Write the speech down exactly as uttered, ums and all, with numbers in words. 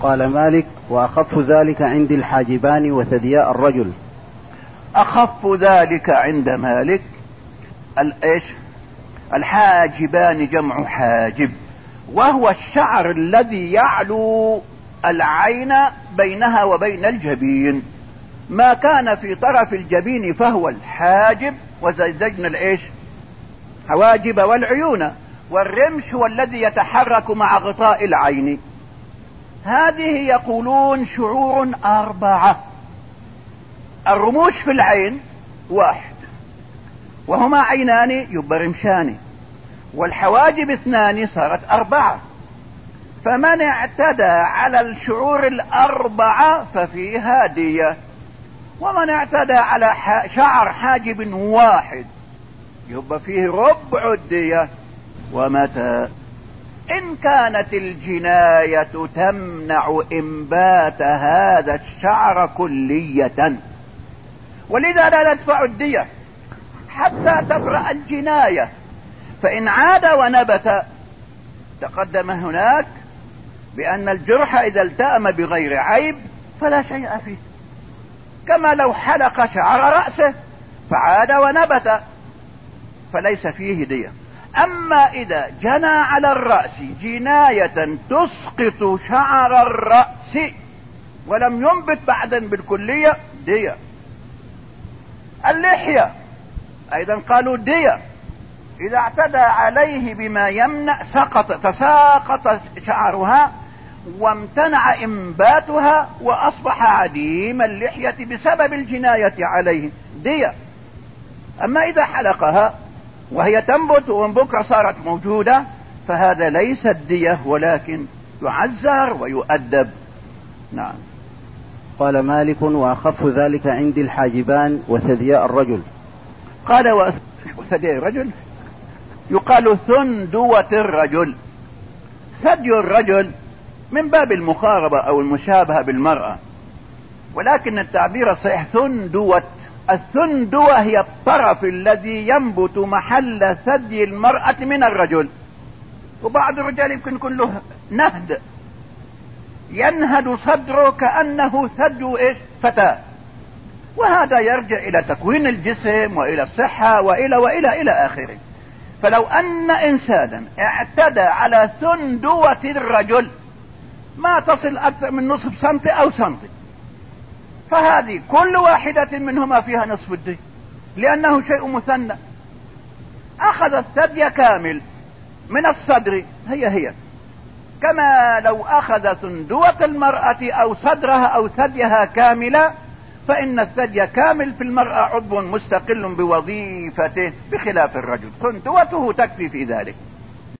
قال مالك: وأخف ذلك عند الحاجبان وثدياء الرجل. أخف ذلك عند مالك الإيش؟ الحاجبان جمع حاجب، وهو الشعر الذي يعلو العين بينها وبين الجبين. ما كان في طرف الجبين فهو الحاجب، وزيزجنا الإيش؟ حواجب والعيون. والرمش هو الذي يتحرك مع غطاء العين. هذه يقولون شعور أربعة. الرموش في العين واحد، وهما عينان يبقى رمشان، والحواجب اثنان صارت أربعة. فمن اعتدى على الشعور الأربعة ففيها دية، ومن اعتدى على شعر حاجب واحد يبقى فيه ربع الدية. ومتى إن كانت الجناية تمنع إنبات هذا الشعر كلية، ولذا لا ندفع الدية حتى تبرأ الجناية. فإن عاد ونبت تقدم هناك بأن الجرح إذا التأم بغير عيب فلا شيء فيه، كما لو حلق شعر رأسه فعاد ونبت فليس فيه دية. أما إذا جنى على الرأس جناية تسقط شعر الرأس ولم ينبت بعدا بالكلية دية. اللحية أيضا قالوا دية، إذا اعتدى عليه بما يمنع سقط تساقط شعرها وامتنع إنباتها وأصبح عديم اللحية بسبب الجناية عليه دية. أما إذا حلقها وهي تنبت ومن بكرة صارت موجودة فهذا ليس الدية، ولكن يعزر ويؤدب. نعم. قال مالك: وأخف ذلك عند الحاجبان وثدياء الرجل. قال وثدياء الرجل يقال ثندوة الرجل. ثدي الرجل من باب المقاربة أو المشابهة بالمرأة، ولكن التعبير الصحيح ثندوة. الثندوة هي الطرف الذي ينبت محل ثدي المرأة من الرجل. وبعض الرجال يمكن يكون له نهد، ينهد صدره كأنه ثدي إيش؟ فتاة. وهذا يرجع إلى تكوين الجسم وإلى الصحة وإلى وإلى إلى آخره. فلو أن إنسانا اعتدى على ثندوة الرجل ما تصل أكثر من نصف سنتي أو سنتي، فهذه كل واحدة منهما فيها نصف الدين، لأنه شيء مثنى. أخذ الثدي كامل من الصدر هي هي، كما لو أخذ ثندوة المرأة أو صدرها أو ثديها كاملة، فإن الثدي كامل في المرأة عضو مستقل بوظيفته بخلاف الرجل، ثندوته تكفي في ذلك.